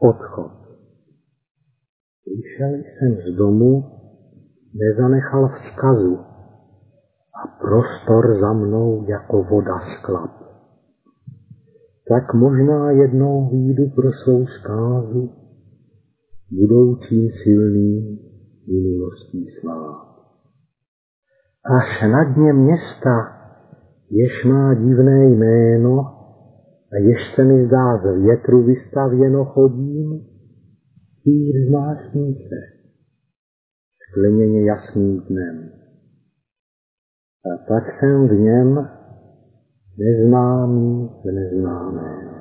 Odchod. Vyšel jsem z domu, nezanechal vzkazu a prostor za mnou jako voda sklap. Tak možná jednou výjdu pro svou zkázu, budoucím silným minulostí svát. Až na dně města, jež má divné jméno a jež se mi zdá z větru vystavěno, chodím, pír zmášní se, skleněně jasným dnem. A tak jsem v něm neznámý v neznámém.